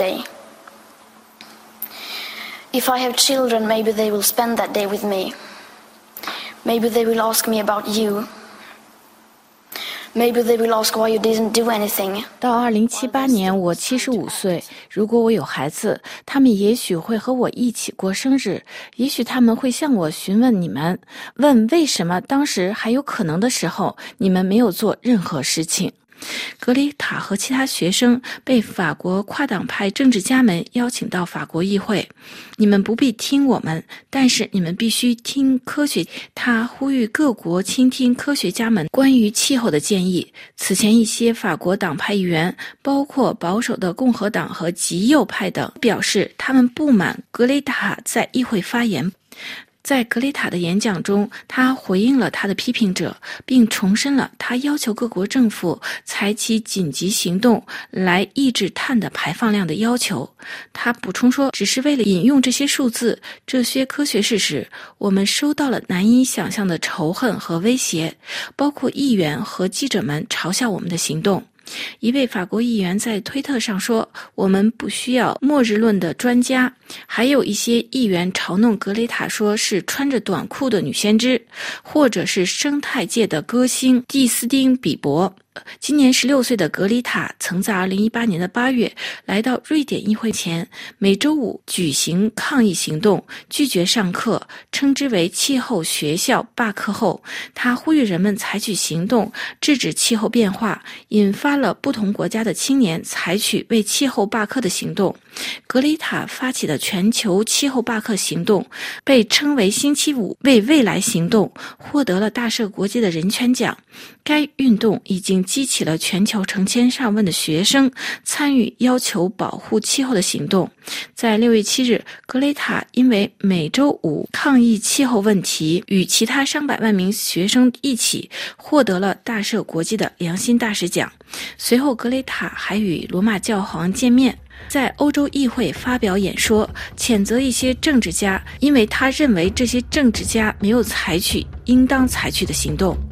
birthday.If I have children, maybe they will spend that day with me. Maybe they will ask me about you. Maybe they will ask why you didn't do anything. 到二零七八年，我七十五岁。如果我有孩子，他们也许会和我一起过生日。也许他们会向我询问你们，问为什么当时还有可能的时候，你们没有做任何事情。格雷塔和其他学生被法国跨党派政治家们邀请到法国议会，你们不必听我们，但是你们必须听科学。他呼吁各国倾听科学家们关于气候的建议。此前一些法国党派议员，包括保守的共和党和极右派等，表示他们不满格雷塔在议会发言。 在格雷塔的演讲中，他回应了他的批评者，并重申了他要求各国政府采取紧急行动来抑制碳的排放量的要求。他补充说，只是为了引用这些数字、这些科学事实，我们收到了难以想象的仇恨和威胁，包括议员和记者们嘲笑我们的行动。一位法国议员在推特上说，我们不需要末日论的专家。还有一些议员嘲弄格雷塔说是穿着短裤的女先知，或者是生态界的歌星蒂斯汀比伯。今年十六岁的格丽塔曾在二零一八年的八月来到瑞典议会前，每周五举行抗议行动，拒绝上课，称之为气候学校罢课后，他呼吁人们采取行动制止气候变化，引发了不同国家的青年采取为气候罢课的行动。格丽塔发起的全球气候罢课行动被称为星期五为未来行动，获得了大赦国际的人权奖。该运动已经激起了全球成千上万的学生参与要求保护气候的行动。在六月七日，格雷塔因为每周五抗议气候问题，与其他上百万名学生一起获得了大赦国际的良心大使奖。随后，格雷塔还与罗马教皇见面，在欧洲议会发表演说，谴责一些政治家，因为他认为这些政治家没有采取应当采取的行动。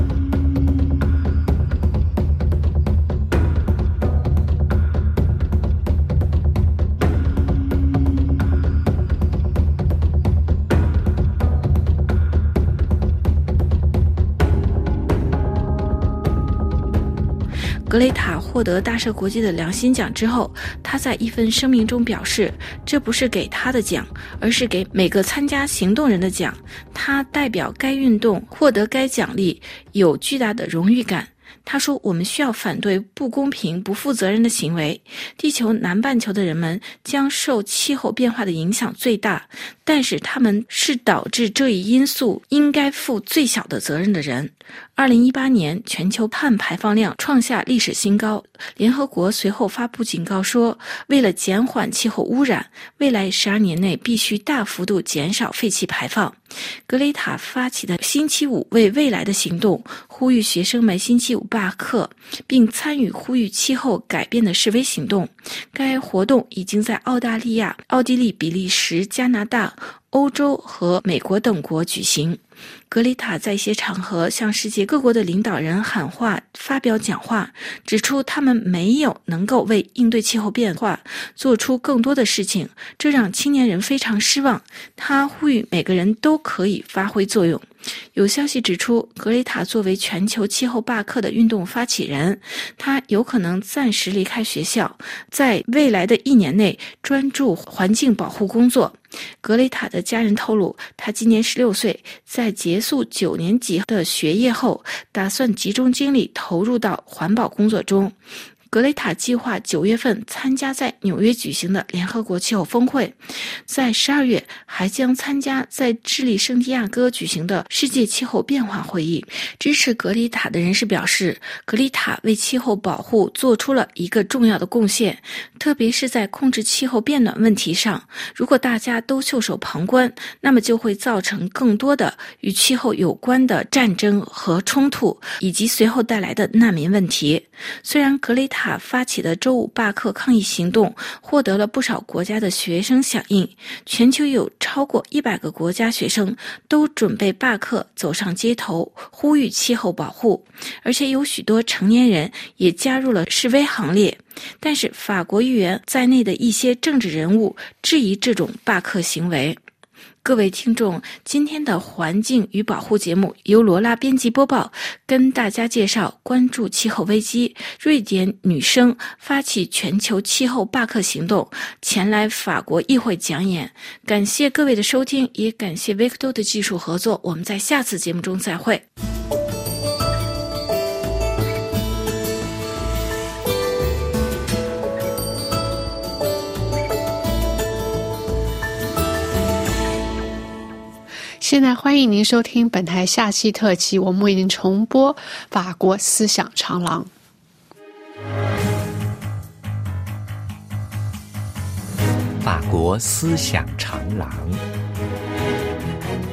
格雷塔获得大赦国际的良心奖之后，他在一份声明中表示，这不是给他的奖，而是给每个参加行动人的奖。他代表该运动获得该奖励，有巨大的荣誉感。他说，我们需要反对不公平、不负责任的行为。地球南半球的人们将受气候变化的影响最大，但是他们是导致这一因素应该负最小的责任的人。二零一八年，全球碳排放量创下历史新高。联合国随后发布警告说，为了减缓气候污染，未来十二年内必须大幅度减少废气排放。格雷塔发起的星期五为未来的行动，呼吁学生们星期五罢课，并参与呼吁气候改变的示威行动。该活动已经在澳大利亚、奥地利、比利时、加拿大、欧洲和美国等国举行。格雷塔在一些场合向世界各国的领导人喊话、发表讲话，指出他们没有能够为应对气候变化做出更多的事情，这让青年人非常失望。他呼吁每个人都可以发挥作用。有消息指出，格雷塔作为全球气候罢课的运动发起人，他有可能暂时离开学校，在未来的一年内专注环境保护工作。格雷塔的家人透露，他今年十六岁，在结束九年级的学业后，打算集中精力投入到环保工作中。格雷塔计划九月份参加在纽约举行的联合国气候峰会，在十二月还将参加在智利圣地亚哥举行的世界气候变化会议。支持格雷塔的人士表示，格雷塔为气候保护做出了一个重要的贡献，特别是在控制气候变暖问题上。如果大家都袖手旁观，那么就会造成更多的与气候有关的战争和冲突，以及随后带来的难民问题。虽然格雷塔发起的周五罢课抗议行动获得了不少国家的学生响应，全球有超过一百个国家学生都准备罢课，走上街头呼吁气候保护，而且有许多成年人也加入了示威行列。但是法国议员在内的一些政治人物质疑这种罢课行为。各位听众，今天的环境与保护节目由罗拉编辑播报，跟大家介绍关注气候危机，瑞典女生发起全球气候罢课行动，前来法国议会讲演。感谢各位的收听，也感谢 Victor 的技术合作，我们在下次节目中再会。 现在欢迎您收听本台下期特辑，我们为您重播法国思想长廊。 法国思想长廊。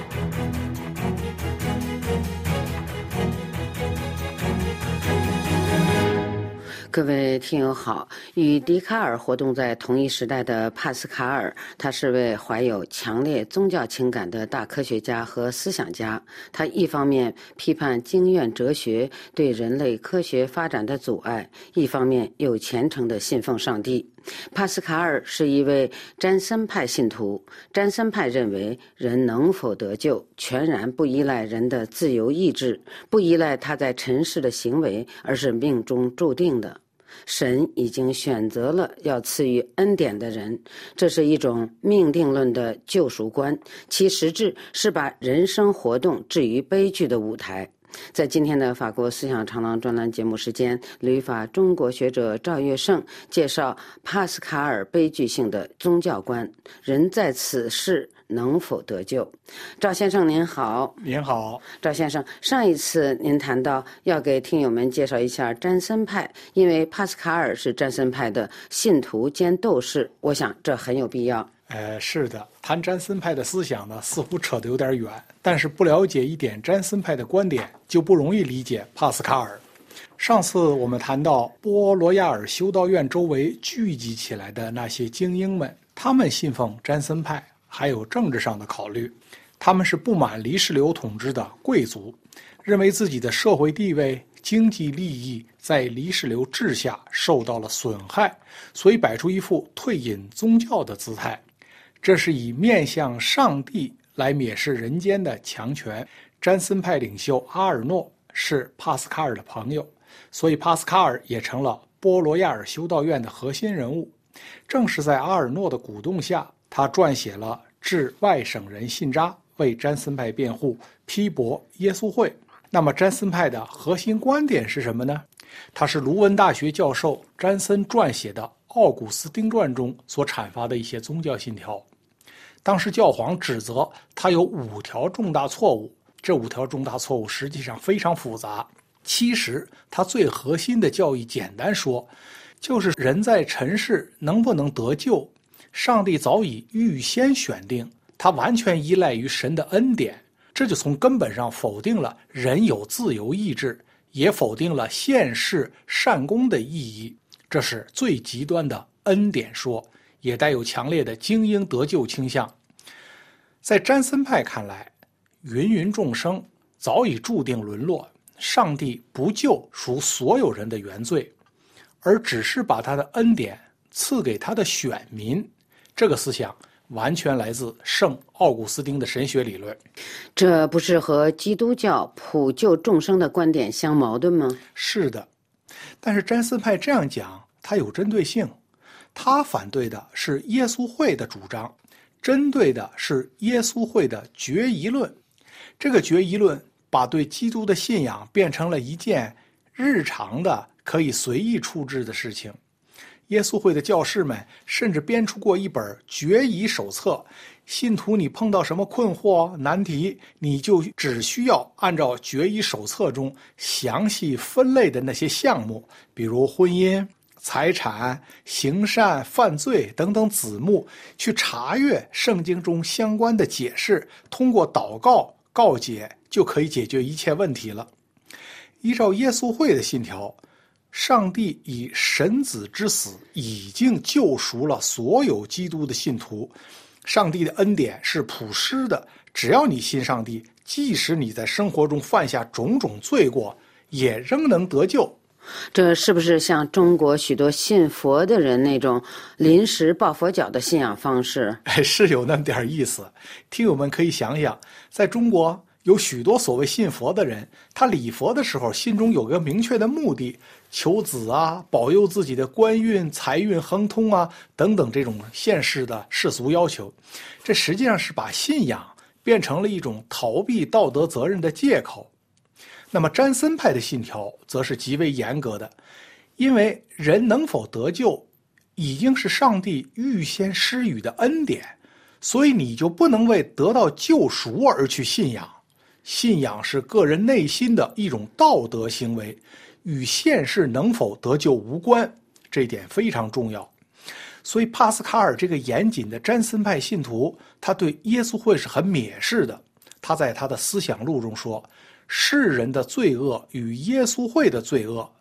各位听友好，与笛卡尔活动在同一时代的帕斯卡尔，他是位怀有强烈宗教情感的大科学家和思想家。他一方面批判经验哲学对人类科学发展的阻碍，一方面又虔诚地信奉上帝。帕斯卡尔是一位詹森派信徒，詹森派认为人能否得救全然不依赖人的自由意志，不依赖他在尘世的行为，而是命中注定的。神已经选择了要赐予恩典的人，这是一种命定论的救赎观，其实质是把人生活动置于悲剧的舞台。在今天的法国思想长廊专栏节目时间，旅法中国学者赵月胜介绍帕斯卡尔悲剧性的宗教观，人在此世能否得救。赵先生您好。 您好。 赵先生，上一次您谈到要给听友们介绍一下詹森派，因为帕斯卡尔是詹森派的信徒兼斗士，我想这很有必要。 呃，是的，谈詹森派的思想呢，似乎扯得有点远，但是不了解一点詹森派的观点，就不容易理解帕斯卡尔。上次我们谈到波罗亚尔修道院周围聚集起来的那些精英们，他们信奉詹森派，还有政治上的考虑。他们是不满黎世流统治的贵族，认为自己的社会地位、经济利益在黎世流治下受到了损害，所以摆出一副退隐宗教的姿态。这是以面向上帝来蔑视人间的强权。詹森派领袖阿尔诺是帕斯卡尔的朋友，所以帕斯卡尔也成了波罗亚尔修道院的核心人物。正是在阿尔诺的鼓动下，他撰写了致外省人信札，为詹森派辩护，批驳耶稣会。那么詹森派的核心观点是什么呢？他是卢文大学教授詹森撰写的《奥古斯丁传》中所阐发的一些宗教信条。当时教皇指责他有五条重大错误，这五条重大错误实际上非常复杂。其实他最核心的教义简单说，就是人在尘世能不能得救，上帝早已预先选定，他完全依赖于神的恩典。这就从根本上否定了人有自由意志，也否定了现世善功的意义。这是最极端的恩典说，也带有强烈的精英得救倾向。在詹森派看来，芸芸众生早已注定沦落，上帝不救赎所有人的原罪，而只是把他的恩典赐给他的选民。这个思想完全来自圣奥古斯丁的神学理论。 这不是和基督教普救众生的观点相矛盾吗？ 是的，但是詹森派这样讲，他有针对性。他反对的是耶稣会的主张，针对的是耶稣会的决疑论。这个决疑论把对基督的信仰变成了一件日常的可以随意处置的事情。耶稣会的教士们甚至编出过一本决疑手册，信徒你碰到什么困惑难题，你就只需要按照决疑手册中详细分类的那些项目，比如婚姻、财产、行善、犯罪等等子目，去查阅圣经中相关的解释，通过祷告告解就可以解决一切问题了。依照耶稣会的信条，上帝以神子之死已经救赎了所有基督的信徒，上帝的恩典是普施的，只要你信上帝，即使你在生活中犯下种种罪过，也仍能得救。 这是不是像中国许多信佛的人那种临时抱佛脚的信仰方式？ 是有那么点意思。听友们可以想想，在中国有许多所谓信佛的人，他礼佛的时候心中有个明确的目的，求子啊，保佑自己的官运财运亨通啊等等，这种现世的世俗要求。这实际上是把信仰变成了一种逃避道德责任的借口。那么詹森派的信条则是极为严格的，因为人能否得救已经是上帝预先施予的恩典，所以你就不能为得到救赎而去信仰。信仰是个人内心的一种道德行为，与现世能否得救无关，这一点非常重要。所以帕斯卡尔这个严谨的詹森派信徒，他对耶稣会是很蔑视的。他在他的思想录中说，世人的罪恶与耶稣会的罪恶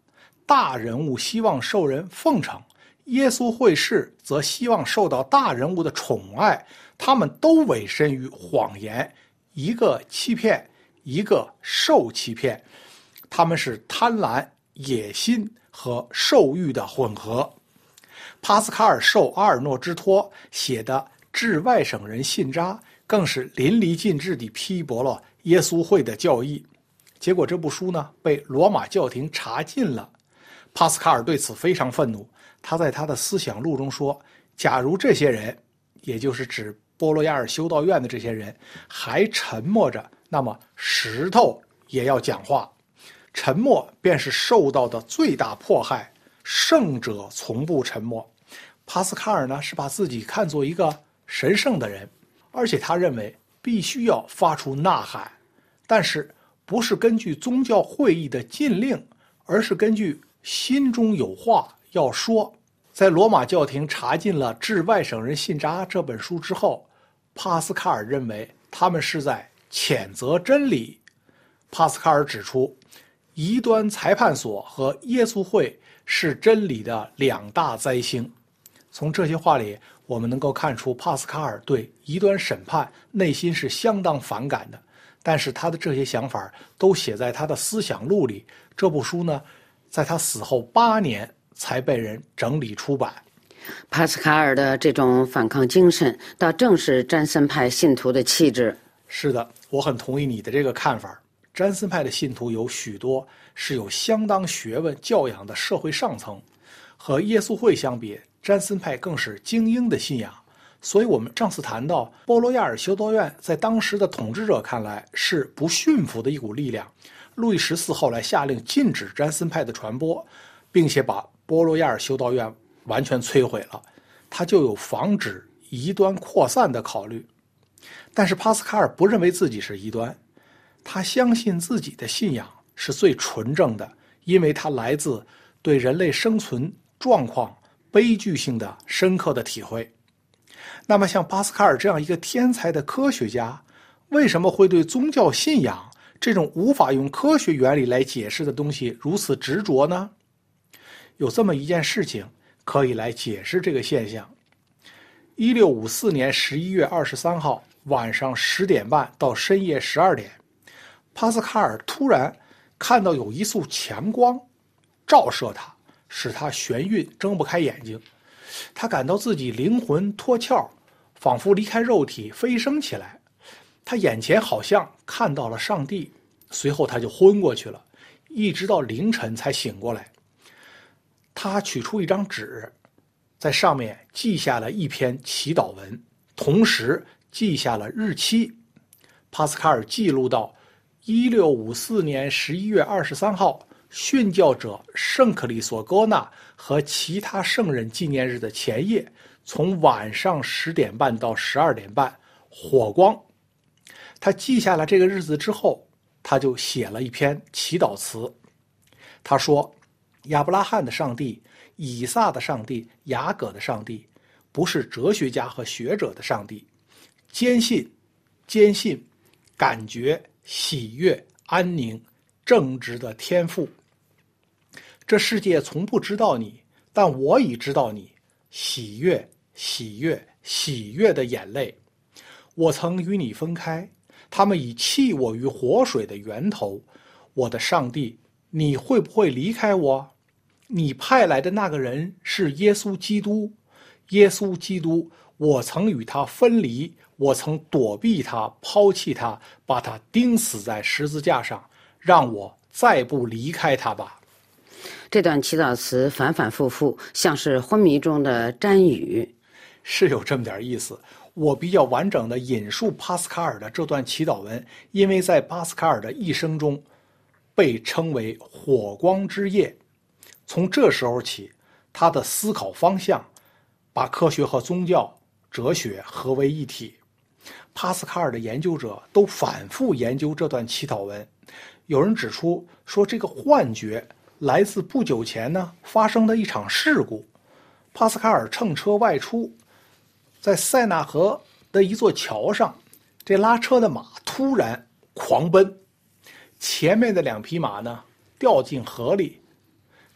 大人物希望受人奉承，耶稣会士则希望受到大人物的宠爱，他们都委身于谎言，一个欺骗，一个受欺骗，他们是贪婪、野心和兽欲的混合。帕斯卡尔受阿尔诺之托写的致外省人信札更是淋漓尽致地批驳了耶稣会的教义。结果这部书呢被罗马教廷查禁了。帕斯卡尔对此非常愤怒，他在他的思想录中说，假如这些人，也就是指波罗亚尔修道院的这些人还沉默着，那么石头也要讲话。沉默便是受到的最大迫害，圣者从不沉默。帕斯卡尔呢是把自己看作一个神圣的人，而且他认为必须要发出呐喊，但是不是根据宗教会议的禁令，而是根据心中有话要说。在罗马教廷查禁了《致外省人信札》这本书之后，帕斯卡尔认为他们是在谴责真理。帕斯卡尔指出，异端裁判所和耶稣会是真理的两大灾星。从这些话里，我们能够看出帕斯卡尔对异端审判内心是相当反感的，但是他的这些想法都写在他的思想录里。这部书呢，在他死后八年才被人整理出版。 帕斯卡尔的这种反抗精神，倒正是詹森派信徒的气质。 是的，我很同意你的这个看法。詹森派的信徒有许多是有相当学问教养的社会上层，和耶稣会相比，詹森派更是精英的信仰。所以我们上次谈到波罗亚尔修道院在当时的统治者看来是不驯服的一股力量，路易十四后来下令禁止詹森派的传播，并且把波罗亚尔修道院完全摧毁了，他就有防止异端扩散的考虑。但是帕斯卡尔不认为自己是异端，他相信自己的信仰是最纯正的，因为他来自对人类生存状况悲剧性的深刻的体会。那么像帕斯卡尔这样一个天才的科学家，为什么会对宗教信仰这种无法用科学原理来解释的东西如此执着呢？有这么一件事情可以来解释这个现象。一六五四年十一月二十三号晚上十点半到深夜十二点，帕斯卡尔突然看到有一束强光照射他，使他眩晕，睁不开眼睛。他感到自己灵魂脱壳，仿佛离开肉体飞升起来。他眼前好像看到了上帝，随后他就昏过去了，一直到凌晨才醒过来。他取出一张纸，在上面记下了一篇祈祷文，同时记下了日期。帕斯卡尔记录到一六五四年十一月二十三号殉教者圣克里索哥纳和其他圣人纪念日的前夜，从晚上十点半到十二点半，火光。他记下了这个日子之后，他就写了一篇祈祷词。他说，亚伯拉罕的上帝、以撒的上帝、雅各的上帝，不是哲学家和学者的上帝。坚信、坚信、感觉、喜悦、安宁、正直的天赋。这世界从不知道你，但我已知道你。喜悦、喜悦、喜悦的眼泪。我曾与你分开，他们已弃我于活水的源头。我的上帝，你会不会离开我？你派来的那个人是耶稣基督。耶稣基督，我曾与他分离，我曾躲避他，抛弃他，把他钉死在十字架上，让我再不离开他吧。 这段祈祷词反反复复，像是昏迷中的瞻语， 是有这么点意思。我比较完整的引述帕斯卡尔的这段祈祷文，因为在帕斯卡尔的一生中被称为火光之夜。从这时候起，他的思考方向把科学和宗教、哲学合为一体。帕斯卡尔的研究者都反复研究这段祈祷文。有人指出说，这个幻觉来自不久前呢发生的一场事故。帕斯卡尔乘车外出，在塞纳河的一座桥上，这拉车的马突然狂奔，前面的两匹马呢掉进河里。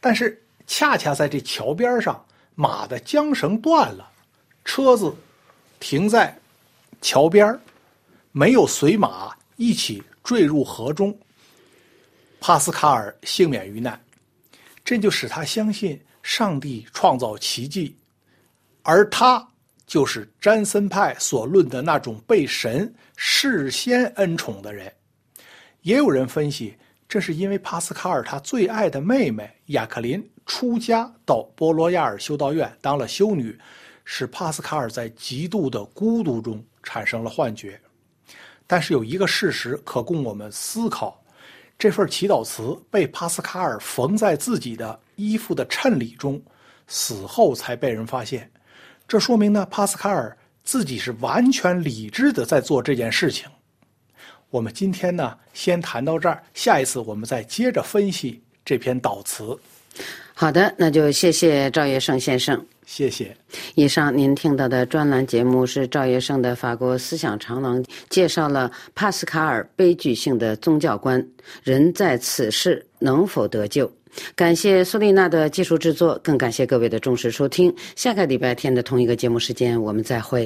但是恰恰在这桥边上，马的缰绳断了，车子停在桥边，没有随马一起坠入河中，帕斯卡尔幸免于难。这就使他相信上帝创造奇迹，而他就是詹森派所论的那种被神事先恩宠的人。也有人分析，这是因为帕斯卡尔他最爱的妹妹雅克琳出家到波罗亚尔修道院当了修女，使帕斯卡尔在极度的孤独中产生了幻觉。但是有一个事实可供我们思考，这份祈祷词被帕斯卡尔缝在自己的衣服的衬里中，死后才被人发现。这说明呢，帕斯卡尔自己是完全理智的在做这件事情。我们今天呢，先谈到这儿，下一次我们再接着分析这篇祷词。 好的，那就谢谢赵业胜先生。 谢谢。 以上您听到的专栏节目是赵业胜的法国思想长廊，介绍了帕斯卡尔悲剧性的宗教观，人在此世能否得救。感谢苏丽娜的技术制作，更感谢各位的忠实收听。下个礼拜天的同一个节目时间，我们再会。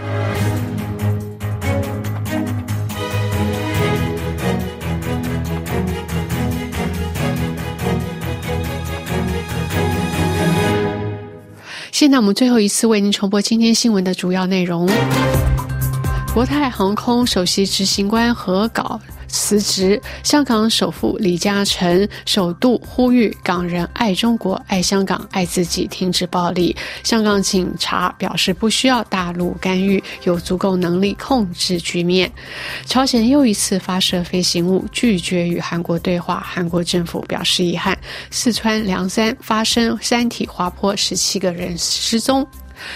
现在我们最后一次为您重播今天新闻的主要内容。国泰航空首席执行官何杲辞职，香港首富李嘉诚首度呼吁港人爱中国、爱香港、爱自己，停止暴力。香港警察表示不需要大陆干预，有足够能力控制局面。朝鲜又一次发射飞行物，拒绝与韩国对话，韩国政府表示遗憾。四川凉山发生山体滑坡，十七个人失踪。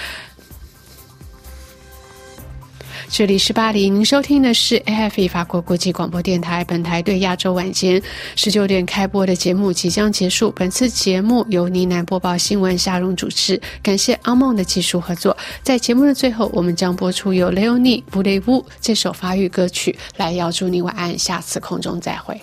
这里是巴黎，您收听的是 A F E 法国国际广播电台。本台对亚洲晚间十九点开播的节目即将结束。本次节目由呢喃播报新闻，夏蓉主持，感谢阿梦的技术合作。在节目的最后，我们将播出由 Leonie Voulez-vous 这首法语歌曲来邀祝你晚安，下次空中再会。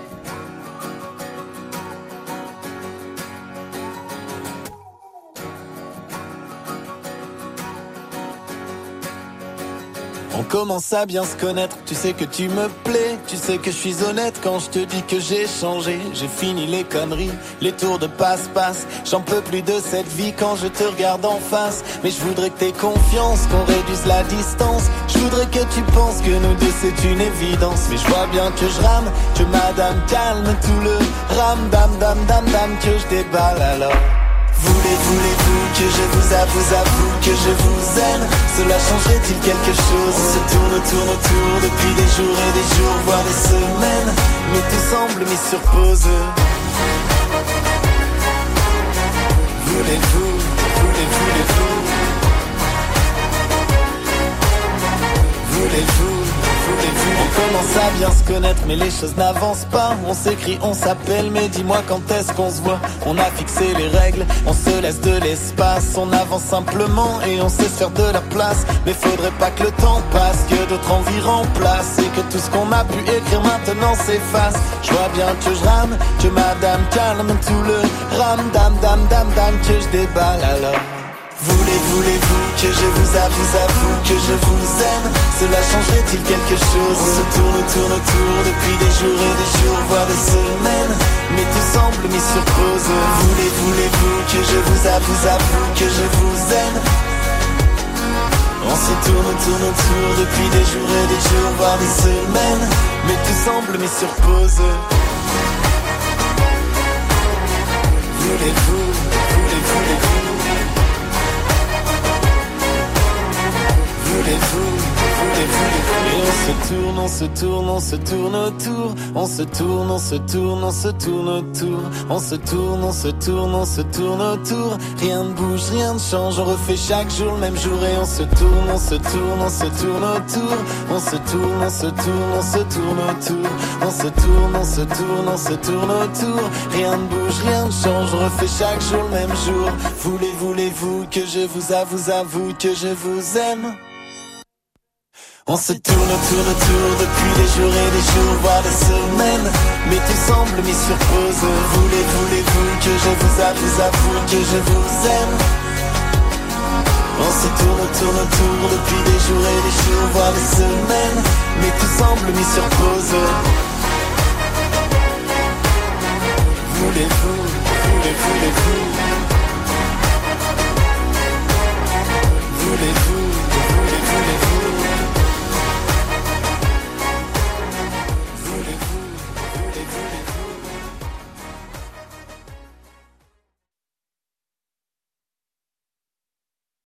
On commence à bien se connaître, tu sais que tu me plais, tu sais que je suis honnête quand je te dis que j'ai changé. J'ai fini les conneries, les tours de passe-passe, j'en peux plus de cette vie quand je te regarde en face. Mais je voudrais que t'aies confiance, qu'on réduise la distance. Je voudrais que tu penses que nous deux c'est une évidence. Mais je vois bien que je rame, que madame calme tout le ram dam dam dam dam, que je déballe alors. Voulez, voulez-vous que je vous avoue, avoue que je vous aime? Cela changerait-il quelque chose? On se tourne, tourne autour depuis des jours et des jours, voire des semaines, mais tout semble mis sur pause. Voulez-vous, voulez, voulez-vous? Voulez-vous, voulez-vous? On commence à bien se connaître mais les choses n'avancent pas. On s'écrit, on s'appelle mais dis-moi quand est-ce qu'on se voit? On a fixé les règles, on se laisse de l'espace. On avance simplement et on sait se faire de la place. Mais faudrait pas que le temps passe, que d'autres envies remplacent, et que tout ce qu'on a pu écrire maintenant s'efface. Je vois bien que je rame, que madame calme tout le ram dam dam dam dam, que je déballe alors. Voulez, voulez-vous que je vous avoue, avoue que je vous aime? Cela changerait-il quelque chose? On se tourne, tourne autour depuis des jours et des jours, voire des semaines, mais tout semble mis sur pause. Voulez, voulez-vous que je vous avoue, avoue que je vous aime? On se tourne, tourne autour depuis des jours et des jours, voire des semaines, mais tout semble mis sur pause. Voulez-vous, voulez, voulez-vous? Voulez-vous, voulez-vous? Et on se tourne, on se tourne, on se tourne autour. On se tourne, on se tourne, on se tourne autour. On se tourne, on se tourne, on se tourne autour. Rien ne bouge, rien ne change. On refait chaque jour le même jour et on se tourne, on se tourne, on se tourne autour. On se tourne, on se tourne, on se tourne autour. On se tourne, on se tourne, on se tourne autour. Rien ne bouge, rien ne change. On refait chaque jour le même jour. Voulez, voulez-vous que je vous avoue, avoue que je vous aime? On se tourne, tourne, tourne depuis des jours et des jours, voire des semaines, mais tout semble mis sur pause. Voulez, voulez-vous que je vous avoue, avoue que je vous aime? On se tourne, tourne, tourne depuis des jours et des jours, voire des semaines, mais tout semble mis sur pause. Voulez-vous, voulez, voulez-vous?